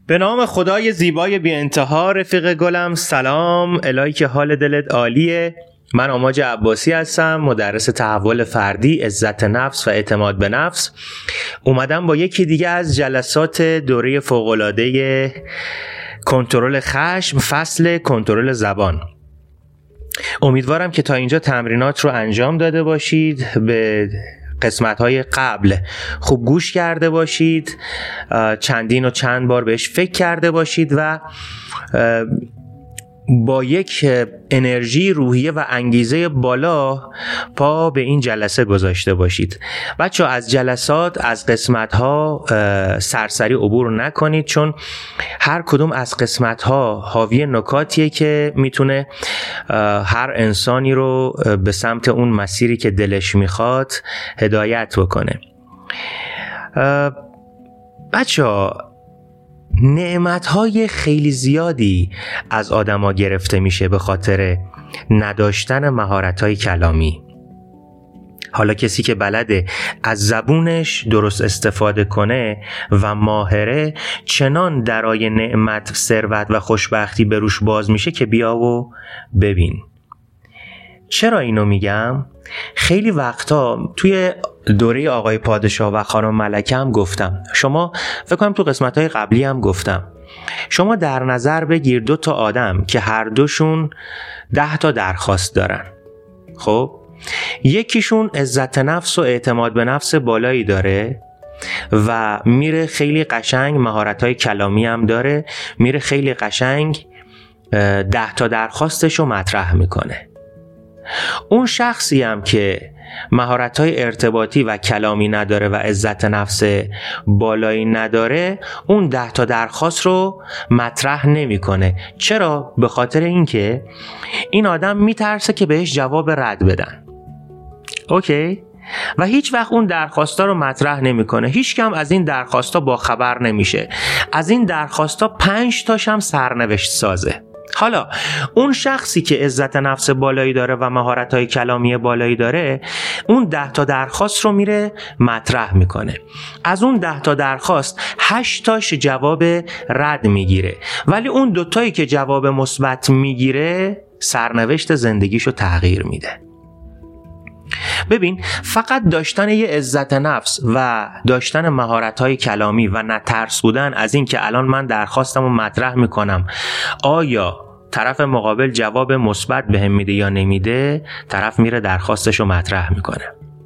به نام خدای زیبای بی انتها. رفیق گلم سلام، الهی که حال دلت عالیه. من آماج عباسی هستم، مدرس تحول فردی، عزت نفس و اعتماد به نفس. اومدم با یکی دیگه از جلسات دوره فوق‌العاده کنترل خشم، فصل کنترل زبان. امیدوارم که تا اینجا تمرینات رو انجام داده باشید، به قسمت‌های قبل خوب گوش کرده باشید، چندین و چند بار بهش فکر کرده باشید و با یک انرژی روحیه و انگیزه بالا پا به این جلسه گذاشته باشید. بچه‌ها از جلسات، از قسمت‌ها سرسری عبور نکنید، چون هر کدوم از قسمت‌ها حاوی نکاتیه که میتونه هر انسانی رو به سمت اون مسیری که دلش میخواد هدایت بکنه. بچه‌ها نعمت‌های خیلی زیادی از آدم‌ها گرفته میشه به خاطر نداشتن مهارت‌های کلامی. حالا کسی که بلده از زبونش درست استفاده کنه و ماهره، چنان درای نعمت، ثروت و خوشبختی به روش باز میشه که بیا و ببین. چرا اینو میگم؟ خیلی وقتا توی دوره آقای پادشاه و خانم ملکه هم گفتم، شما فکر کنم تو قسمت‌های قبلی هم گفتم، شما در نظر بگیر 2 تا آدم که هر دوشون 10 تا درخواست دارن. خب یکیشون عزت نفس و اعتماد به نفس بالایی داره و میره خیلی قشنگ مهارت‌های کلامی هم داره، میره خیلی قشنگ 10 تا درخواستشو مطرح میکنه. اون شخصی هم که مهارت‌های ارتباطی و کلامی نداره و عزت نفس بالایی نداره، اون 10 تا درخواست رو مطرح نمی‌کنه. چرا؟ به خاطر اینکه این آدم میترسه که بهش جواب رد بدن. اوکی؟ و هیچ وقت اون درخواستا رو مطرح نمی‌کنه. هیچ کم از این درخواستا با خبر نمیشه. از این درخواستا 5 تاش هم سرنوشت سازه. حالا اون شخصی که عزت نفس بالایی داره و مهارت‌های کلامی بالایی داره، اون 10 تا درخواست رو میره مطرح میکنه. از اون 10 تا درخواست 8 تاش جواب رد میگیره، ولی اون 2 تایی که جواب مثبت میگیره سرنوشت زندگیشو تغییر میده. ببین، فقط داشتن یه عزت نفس و داشتن مهارت‌های کلامی و نترس بودن از این که الان من درخواستمو مطرح میکنم، آیا طرف مقابل جواب مثبت بهم میده یا نمیده، طرف میره درخواستشو مطرح میکنه.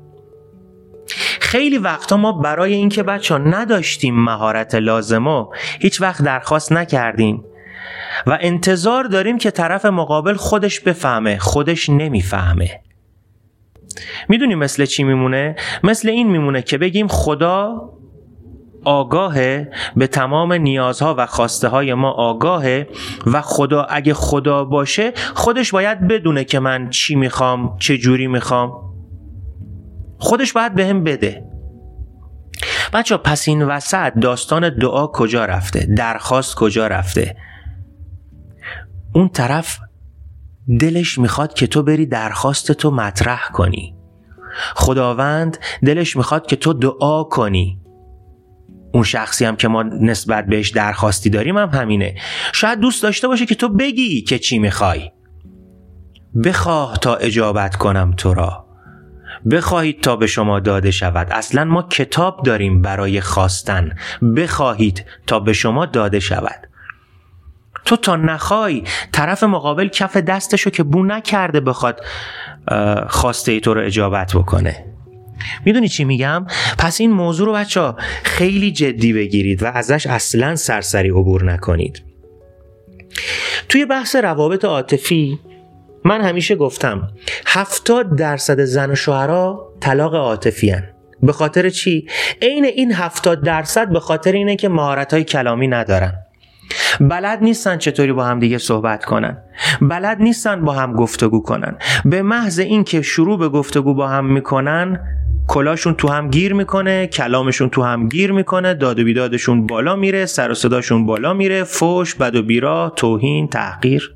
خیلی وقتا ما برای اینکه بچه‌ها نداشتیم مهارت لازمو، هیچ وقت درخواست نکردیم و انتظار داریم که طرف مقابل خودش بفهمه، خودش نمیفهمه. میدونی مثل چی میمونه؟ مثل این میمونه که بگیم خدا آگاهه، به تمام نیازها و خواسته های ما آگاهه و خدا اگه خدا باشه خودش باید بدونه که من چی میخوام، چه جوری میخوام، خودش باید بهم بده. بچه پس این وسط داستان دعا کجا رفته؟ درخواست کجا رفته؟ اون طرف دلش میخواد که تو بری درخواست تو مطرح کنی، خداوند دلش میخواد که تو دعا کنی. اون شخصی هم که ما نسبت بهش درخواستی داریم هم همینه. شاید دوست داشته باشه که تو بگی که چی میخوای. بخواه تا اجابت کنم تو را، بخواهید تا به شما داده شود. اصلا ما کتاب داریم برای خواستن، بخواهید تا به شما داده شود. تو تا نخوای، طرف مقابل کف دستشو که بو نکرده بخواد خواسته ای تو رو اجابت بکنه. میدونی چی میگم؟ پس این موضوع رو بچه‌ها خیلی جدی بگیرید و ازش اصلا سرسری عبور نکنید. توی بحث روابط عاطفی من همیشه گفتم 70% زن و شوهرها طلاق عاطفی هن. به خاطر چی؟ عین این 70% به خاطر اینه که مهارت‌های کلامی ندارن. بلد نیستن چطوری با هم دیگه صحبت کنن، بلد نیستن با هم گفتگو کنن. به محض این که شروع به گفتگو با هم میکنن، کلاشون تو هم گیر میکنه، کلامشون تو هم گیر میکنه، داد و بیدادشون بالا میره، سر و صداشون بالا میره، فحش، بد و بیرا، توهین، تحقیر.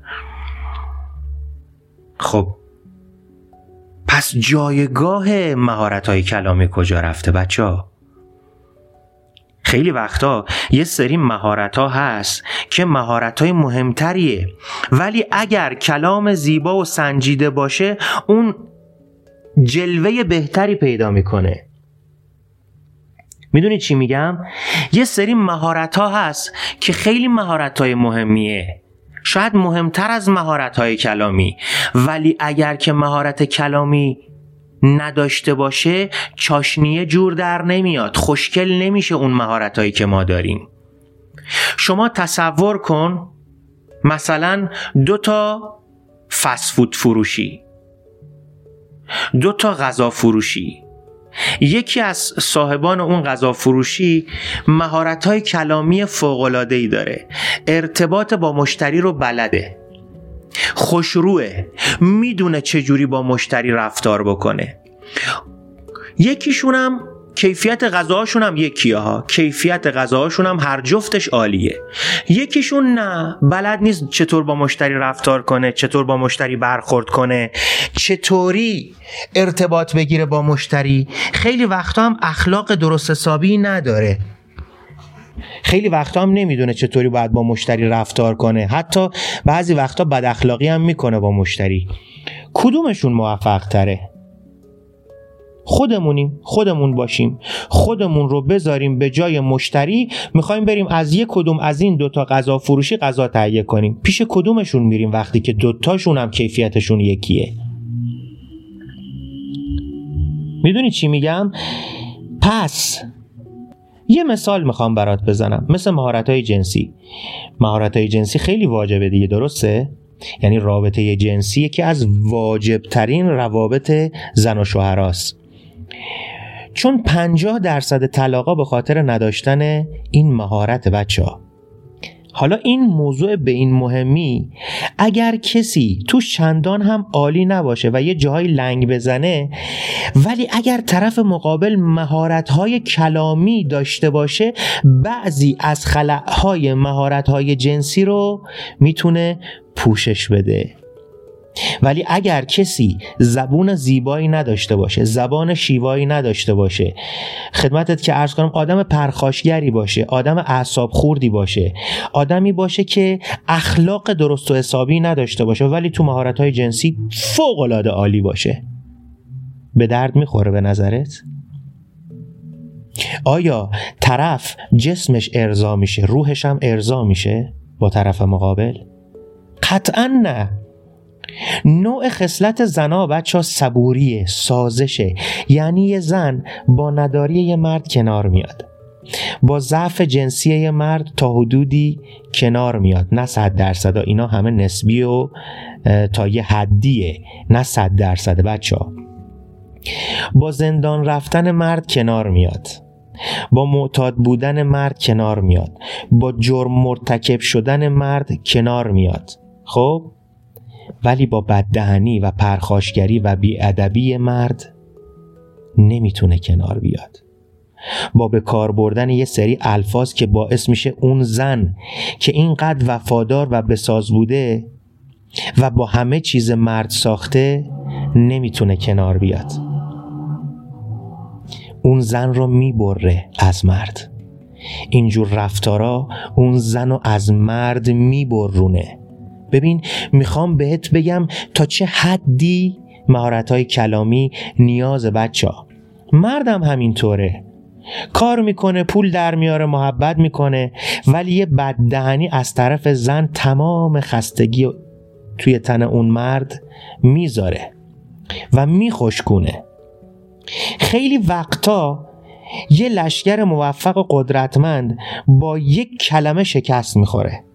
خب پس جایگاه مهارت‌های کلامی کجا رفته بچه‌ها؟ خیلی وقتا یه سری مهارت‌ها هست که مهارت‌های مهمتریه، ولی اگر کلام زیبا و سنجیده باشه اون جلوه بهتری پیدا میکنه. میدونی چی میگم؟ یه سری مهارت‌ها هست که خیلی مهارت‌های مهمیه، شاید مهمتر از مهارت‌های کلامی، ولی اگر که مهارت کلامی نداشته باشه چاشنیه جور در نمیاد، خوشگل نمیشه اون مهارت‌هایی که ما داریم. شما تصور کن مثلا 2 فست فود فروشی، 2 غذا فروشی، یکی از صاحبان اون غذا فروشی مهارت‌های کلامی فوق‌العاده‌ای داره، ارتباط با مشتری رو بلده، خوشروه، میدونه چجوری با مشتری رفتار بکنه. یکیشونم کیفیت غذاهاشون هم یکیه ها، کیفیت غذاهاشون هم هر جفتش عالیه. یکیشون نه، بلد نیست چطور با مشتری رفتار کنه، چطور با مشتری برخورد کنه، چطوری ارتباط بگیره با مشتری. خیلی وقتا هم اخلاق درست حسابی نداره، خیلی وقتا هم نمیدونه چطوری باید با مشتری رفتار کنه، حتی بعضی وقتا بد اخلاقی هم میکنه با مشتری. کدومشون موفق تره؟ خودمون باشیم، خودمون رو بذاریم به جای مشتری، میخوایم بریم از یک کدوم از این 2 غذا فروشی غذا تهیه کنیم، پیش کدومشون میریم وقتی که 2 هم کیفیتشون یکیه؟ میدونی چی میگم؟ پس یه مثال میخوام برات بزنم، مثل مهارت‌های جنسی. مهارت‌های جنسی خیلی واجبه دیگه، درسته؟ یعنی رابطه جنسی یکی از واجبترین روابط زن و شوهراست، چون 50% طلاقا به خاطر نداشتن این مهارت بچه‌ها. حالا این موضوع به این مهمی، اگر کسی توش چندان هم عالی نباشه و یه جاهای لنگ بزنه، ولی اگر طرف مقابل مهارت‌های کلامی داشته باشه، بعضی از خلأهای مهارت‌های جنسی رو میتونه پوشش بده. ولی اگر کسی زبون زیبایی نداشته باشه، زبان شیوایی نداشته باشه، خدمتت که عرض کنم آدم پرخاشگری باشه، آدم اعصاب خوردی باشه، آدمی باشه که اخلاق درست و حسابی نداشته باشه، ولی تو مهارت‌های جنسی فوق‌العاده عالی باشه، به درد میخوره به نظرت؟ آیا طرف جسمش ارضا میشه، روحش هم ارضا میشه با طرف مقابل؟ قطعاً نه. نوع خصلت زنا بچه ها صبوریه، سازشه. یعنی یه زن با نداری یه مرد کنار میاد، با ضعف جنسی یه مرد تا حدودی کنار میاد، نه 100%، اینا همه نسبی و تا یه حدیه، نه 100% بچه ها. با زندان رفتن مرد کنار میاد، با معتاد بودن مرد کنار میاد، با جرم مرتکب شدن مرد کنار میاد. خب ولی با بددهنی و پرخاشگری و بی‌ادبی مرد نمیتونه کنار بیاد. با به کار بردن یه سری الفاظ که باعث میشه اون زن که اینقدر وفادار و بساز بوده و با همه چیز مرد ساخته نمیتونه کنار بیاد. اون زن رو میبره از مرد. اینجور رفتارا اون زن رو از مرد میبرونه. ببین، میخوام بهت بگم تا چه حدی مهارت‌های کلامی نیاز بچه‌ها. مردم همینطوره، کار میکنه، پول در میاره، محبت میکنه، ولی یه بددهنی از طرف زن تمام خستگی توی تن اون مرد میذاره و میخشکونه. خیلی وقتا یه لشکر موفق و قدرتمند با یک کلمه شکست میخوره.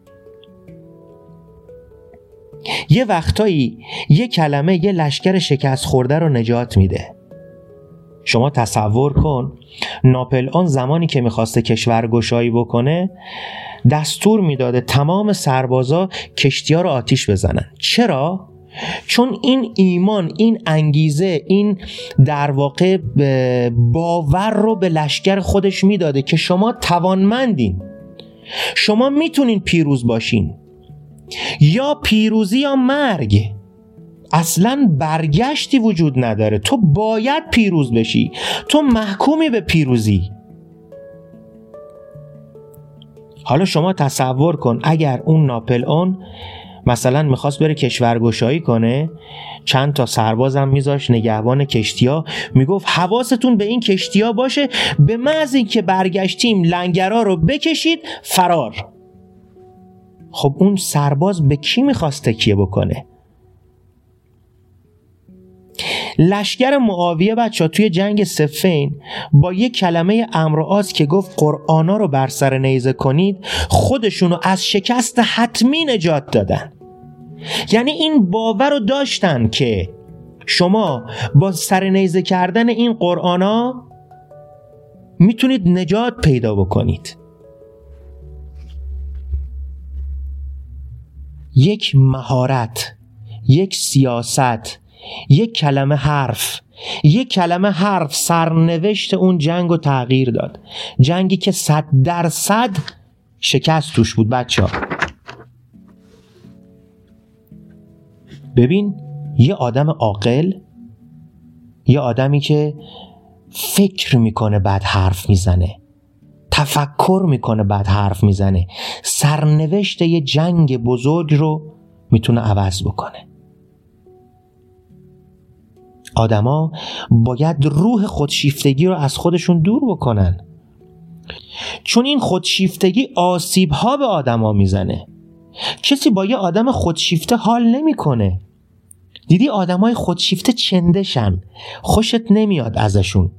یه وقتایی یه کلمه یه لشکر شکست خورده رو نجات میده. شما تصور کن ناپلئون زمانی که میخواسته کشورگشایی بکنه دستور میداده تمام سربازا کشتی‌ها رو آتیش بزنن. چرا؟ چون این ایمان، این انگیزه، این در واقع باور رو به لشکر خودش میداده که شما توانمندین، شما میتونین پیروز باشین، یا پیروزی یا مرگ، اصلا برگشتی وجود نداره، تو باید پیروز بشی، تو محکومی به پیروزی. حالا شما تصور کن اگر اون ناپلئون مثلا میخواست بره کشورگشایی کنه، چند تا سربازم میذاش نگهبان کشتیا، میگفت حواستون به این کشتیا باشه، به محض اینکه برگشتیم لنگرها رو بکشید فرار. خب اون سرباز به کی میخواست تکیه بکنه؟ لشکر معاویه بچه توی جنگ صفین با یک کلمه امر و آز که گفت قرآنا رو بر سر نیزه کنید، خودشونو از شکست حتمی نجات دادن. یعنی این باور رو داشتن که شما با سر نیزه کردن این قرآنا میتونید نجات پیدا بکنید. یک مهارت، یک سیاست، یک کلمه حرف سرنوشت اون جنگ رو تغییر داد. جنگی که 100% شکست توش بود بچه ها. ببین یه آدم عاقل، یه آدمی که فکر میکنه بعد حرف میزنه، تفکر میکنه بعد حرف میزنه، سرنوشت یه جنگ بزرگ رو میتونه عوض بکنه. آدما باید روح خودشیفتگی رو از خودشون دور بکنن، چون این خودشیفتگی آسیب‌ها به آدما میزنه. کسی با یه آدم خودشیفته حال نمیکنه. دیدی آدمای خودشیفته چندشن، خوشت نمیاد ازشون.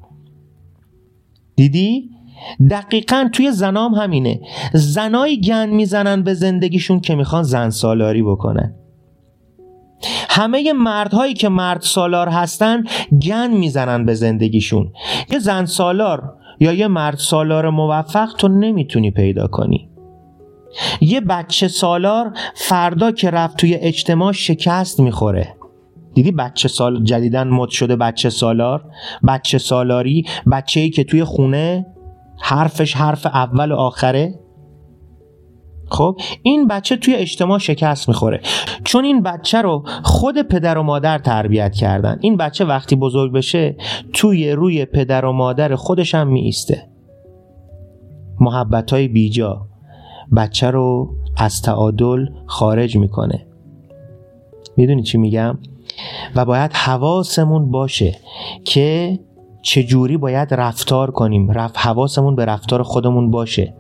دیدی؟ دقیقاً توی زنام همینه. زنایی گند میزنن به زندگیشون که میخوان زن سالاری بکنن. همه مردهایی که مرد سالار هستن گند میزنن به زندگیشون. یه زن سالار یا یه مرد سالار موفق تو نمیتونی پیدا کنی. یه بچه سالار فردا که رفت توی اجتماع شکست میخوره. دیدی بچه سال جدیدن مد شده بچه سالار، بچه سالاری، بچه‌ای که توی خونه حرفش حرف اول و آخره. خب این بچه توی اجتماع شکست میخوره، چون این بچه رو خود پدر و مادر تربیت کردن. این بچه وقتی بزرگ بشه توی روی پدر و مادر خودش هم میایسته. محبتای بیجا بچه رو از تعادل خارج میکنه. میدونی چی میگم؟ و باید حواسمون باشه که چجوری باید رفتار کنیم. حواسمون به رفتار خودمون باشه.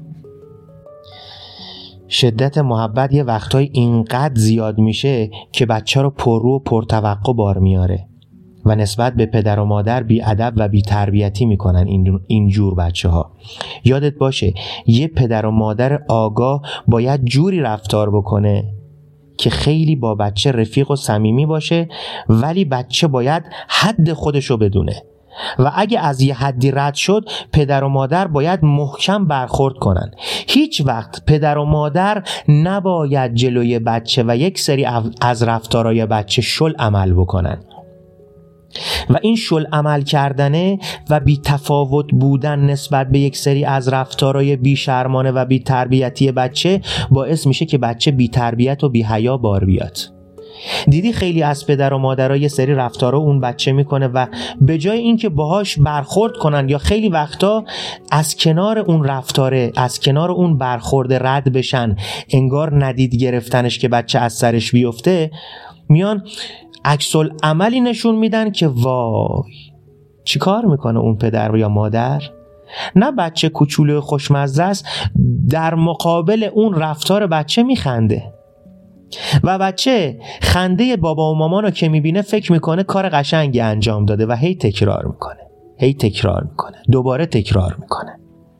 شدت محبت یه وقتای اینقدر زیاد میشه که بچه رو پررو و پرتوقع بار میاره و نسبت به پدر و مادر بی ادب و بی تربیتی میکنن اینجور بچه ها. یادت باشه یه پدر و مادر آگاه باید جوری رفتار بکنه که خیلی با بچه رفیق و صمیمی باشه، ولی بچه باید حد خودشو بدونه و اگه از یه حدی رد شد پدر و مادر باید محکم برخورد کنن. هیچ وقت پدر و مادر نباید جلوی بچه و یک سری از رفتارهای بچه شل عمل بکنن و این شل عمل کردنه و بی تفاوت بودن نسبت به یک سری از رفتارهای بی شرمانه و بی تربیتی بچه باعث میشه که بچه بی تربیت و بی حیا بار بیاد. دیدی خیلی از پدر و مادرها یه سری رفتارها اون بچه میکنه و به جای اینکه باهاش برخورد کنن یا خیلی وقتا از کنار اون رفتاره، از کنار اون برخورد رد بشن، انگار ندید گرفتنش که بچه از سرش بیفته، میان عکس العملی نشون میدن که وای چی کار میکنه اون پدر یا مادر. نه بچه کوچولو خوشمزه است، در مقابل اون رفتار بچه میخنده و بچه خنده بابا و مامان رو که میبینه فکر میکنه کار قشنگی انجام داده و هی تکرار میکنه، دوباره تکرار میکنه.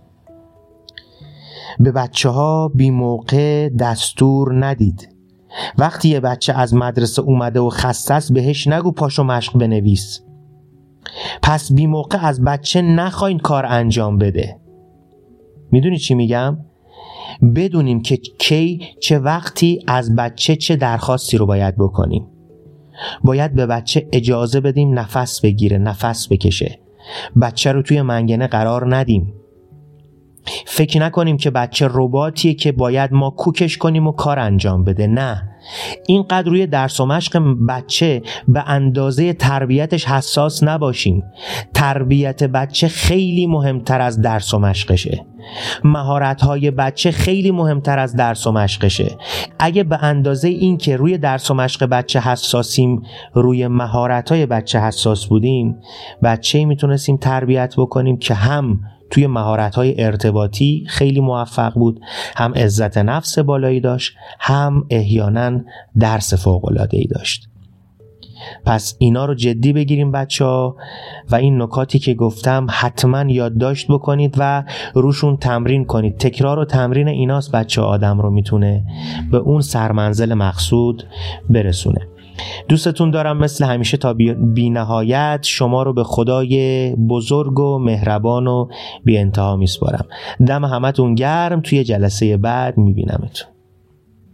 به بچه ها بی موقع دستور ندید. وقتی یه بچه از مدرسه اومده و خسته است بهش نگو پاشو مشق بنویس. پس بی موقع از بچه نخواین کار انجام بده. میدونی چی میگم؟ بدونیم که کی چه وقتی از بچه چه درخواستی رو باید بکنیم. باید به بچه اجازه بدیم نفس بگیره، نفس بکشه. بچه رو توی منگنه قرار ندیم. فکر نکنیم که بچه رباتیه که باید ما کوکش کنیم و کار انجام بده. نه، اینقدر روی درس و مشق بچه به اندازه تربیتش حساس نباشیم. تربیت بچه خیلی مهمتر از درس و مشقشه. مهارت‌های بچه خیلی مهمتر از درس و مشقشه. اگه به اندازه این که روی درس و مشق بچه حساسیم، روی مهارت‌های بچه حساس بودیم، بچه‌ای میتونستیم تربیت بکنیم که هم توی مهارت‌های ارتباطی خیلی موفق بود، هم عزت نفس بالایی داشت، هم احیانا درس فوق‌العاده‌ای داشت. پس اینا رو جدی بگیریم بچه‌ها و این نکاتی که گفتم حتما یادداشت بکنید و روشون تمرین کنید. تکرار و تمرین ایناست بچه‌ها آدم رو میتونه به اون سرمنزل مقصود برسونه. دوستتون دارم مثل همیشه تا بی نهایت. شما رو به خدای بزرگ و مهربان و بی انتها میسپارم. دم همتون گرم. توی جلسه بعد میبینمتون.